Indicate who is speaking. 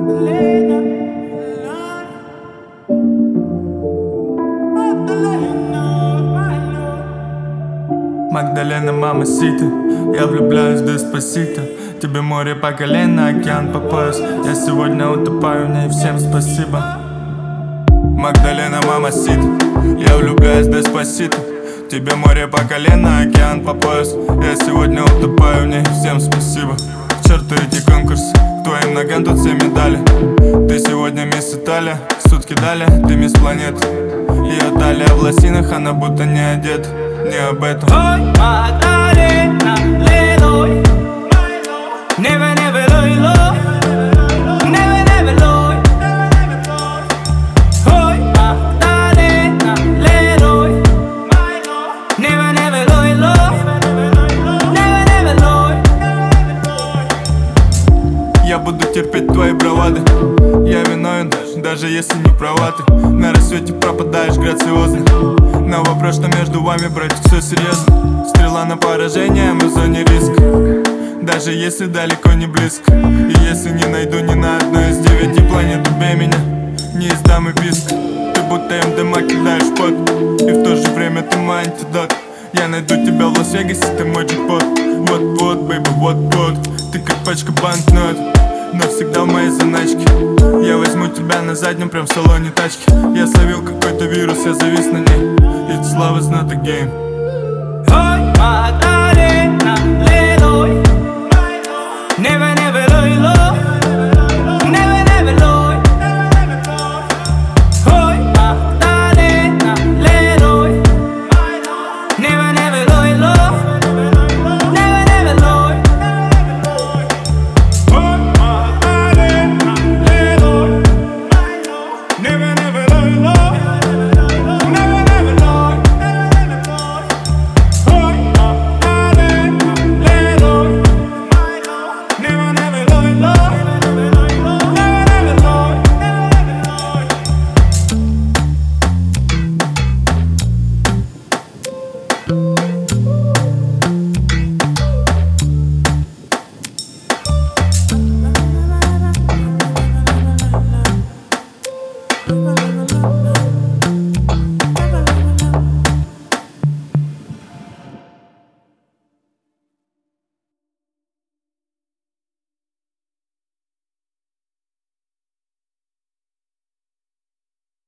Speaker 1: Магдалена, мамасита, я влюбляюсь деспасито. Тебе море по колено, океан по пояс. Я сегодня утопаю в ней, всем спасибо. Магдалена, мамасита, я влюбляюсь деспасито. Тебе море по колено, океан по пояс. Я сегодня утопаю в ней, всем спасибо. К черту эти конкурсы, к твоим ногам тут все медали. Ты сегодня мисс Италия, сутки дали, ты мисс планеты. Ее талия в лосинах, она будто не одета. Не об этом.
Speaker 2: Hoy Magdalena le doy, never never doy lo, never never doy. Hoy Magdalena le doy, never never doy lo, never never doy.
Speaker 1: Я буду терпеть твои бравады. Я виновен, даже если не права ты. На рассвете пропадаешь грациозно. На вопрос, что между вами, братик, все серьезно. Стрела на поражение, мы в зоне риска. Даже если далеко не близко. И если не найду ни на одной из 9 планет, убей меня, не издам и писк. Ты будто МДМА кидаешь пот, и в то же время ты мой антидот. Я найду тебя в Лас-Вегасе, ты мой джекпот. Вот-вот, бэйби, вот-вот. Ты как пачка банкнот, но всегда в моей заначке. Я возьму тебя на заднем, прям в салоне тачки. Я словил какой-то вирус, я завис на ней. It's love is not a game.
Speaker 2: Hoy Magdalena le doy, never never doy lo, never never doy. Hoy Magdalena le doy, never never doy lo, never never doy. Hoy Magdalena le doy, never never doy lo.
Speaker 1: Thank